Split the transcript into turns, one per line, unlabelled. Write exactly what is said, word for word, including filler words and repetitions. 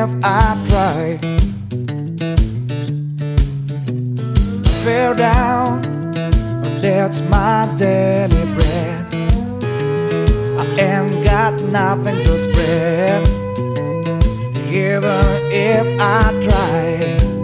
if I try. Fell down, but that's my daily bread. I ain't got nothing to spread, even if I try.